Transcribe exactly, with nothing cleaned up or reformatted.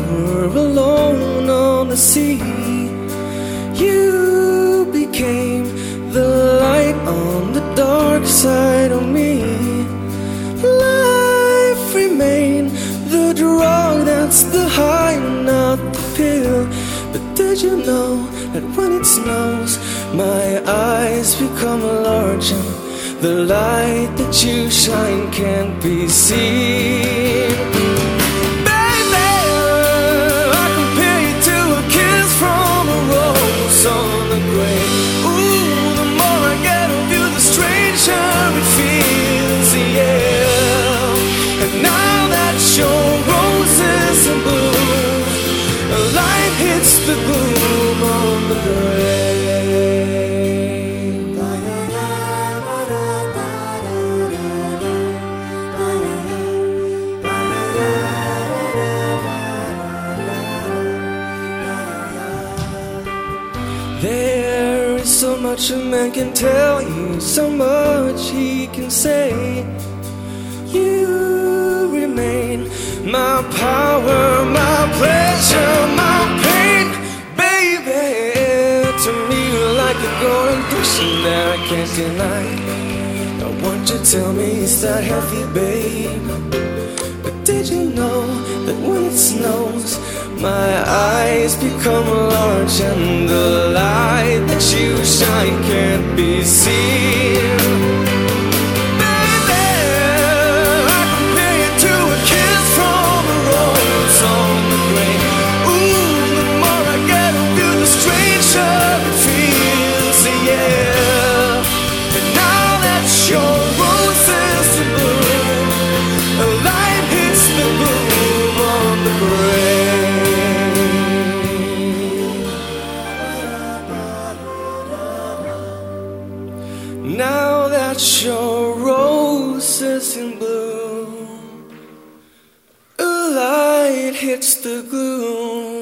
were alone on the sea, you became the light on the dark side of me. Life remained the drug, that's the high, not the pill. But did you know that when it snows, my eyes become large and the light that you shine can't be seen? Baby, I compare you to a kiss from a rose on the grave. Ooh, the more I get of you, the stranger it feels, yeah. And now that your roses are blue, a light hits the gloom on the grave. There is so much a man can tell you, so much he can say. You remain my power, my pleasure, my pain. Baby, to me you're like a golden person that I can't deny. Now won't you tell me, is that healthy, babe? But did you know that when it snows, my eyes become large and the light that you shine can't be seen? Baby, I compare you to a kiss from a rose on the grave. Ooh, the more I get of you, the stranger it feels, yeah. And now that your roses are blue, a light hits the gloom on the grave. Now that your roses in bloom, a light hits the gloom.